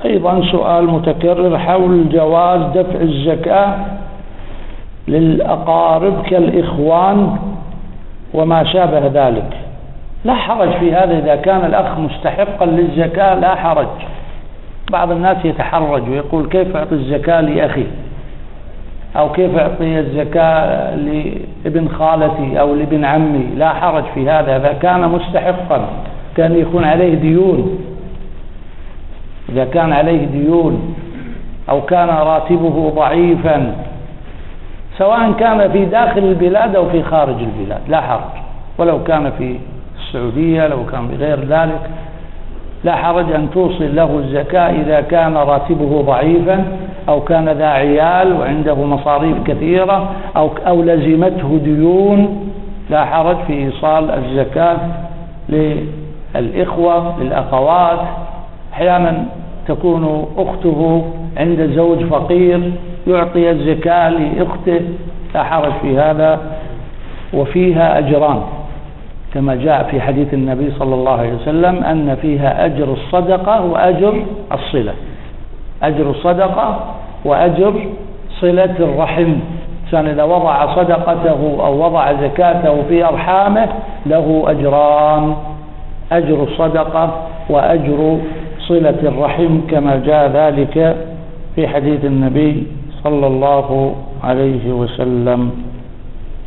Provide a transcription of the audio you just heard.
أيضا سؤال متكرر حول جواز دفع الزكاة للأقارب كالإخوان وما شابه ذلك. لا حرج في هذا إذا كان الأخ مستحقا للزكاة، لا حرج. بعض الناس يتحرج ويقول كيف أعطي الزكاة لأخي، أو كيف أعطي الزكاة لابن خالتي أو لابن عمي. لا حرج في هذا إذا كان مستحقا، كان يكون عليه ديون. إذا كان عليه ديون أو كان راتبه ضعيفا، سواء كان في داخل البلاد أو في خارج البلاد، لا حرج. ولو كان في السعودية، لو كان بغير ذلك، لا حرج أن توصل له الزكاة إذا كان راتبه ضعيفا أو كان ذا عيال وعنده مصاريف كثيرة أو لزمته ديون. لا حرج في إيصال الزكاة للإخوة للأخوات. أحيانا تكون أخته عند زوج فقير يعطي الزكاة لأخته، لا حرج في هذا. وفيها أجران كما جاء في حديث النبي صلى الله عليه وسلم أن فيها أجر الصدقة وأجر الصلة. أجر الصدقة وأجر صلة الرحم. كان إذا وضع صدقته أو وضع زكاته في أرحامه له أجران، أجر الصدقة وأجر صلة الرحم، كما جاء ذلك في حديث النبي صلى الله عليه وسلم.